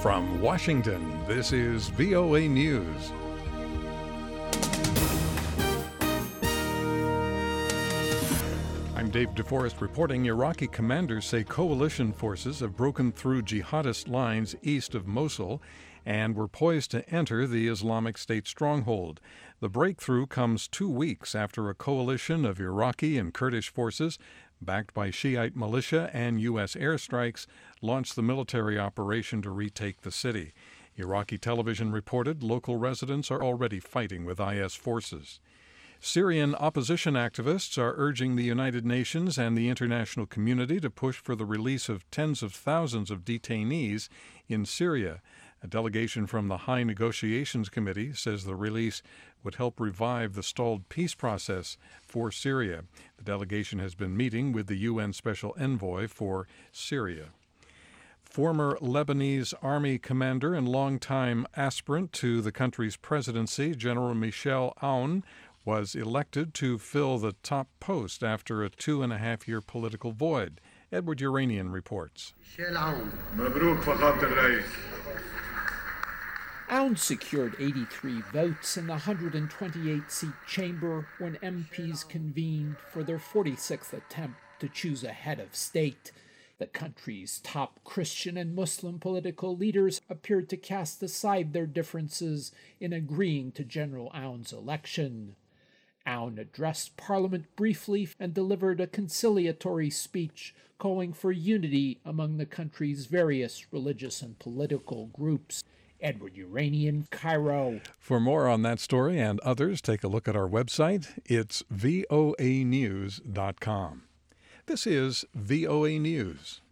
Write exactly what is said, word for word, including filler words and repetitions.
From Washington, this is V O A News. I'm Dave DeForest reporting. Iraqi commanders say coalition forces have broken through jihadist lines east of Mosul and were poised to enter the Islamic State stronghold. The breakthrough comes two weeks after a coalition of Iraqi and Kurdish forces, backed by Shiite militia and U S airstrikes, launched the military operation to retake the city. Iraqi television reported local residents are already fighting with I S forces. Syrian opposition activists are urging the United Nations and the international community to push for the release of tens of thousands of detainees in Syria. A delegation from the High Negotiations Committee says the release would help revive the stalled peace process for Syria. The delegation has been meeting with the U N Special Envoy for Syria. Former Lebanese army commander and longtime aspirant to the country's presidency, General Michel Aoun, was elected to fill the top post after a two-and-a-half-year political void. Edward Uranian reports. Aoun secured eighty-three votes in the one hundred twenty-eight seat chamber when M Ps convened for their forty-sixth attempt to choose a head of state. The country's top Christian and Muslim political leaders appeared to cast aside their differences in agreeing to General Aoun's election. Aoun addressed Parliament briefly and delivered a conciliatory speech calling for unity among the country's various religious and political groups. Edward Uranian, Cairo. For more on that story and others, take a look at our website. It's V O A news dot com. This is V O A News.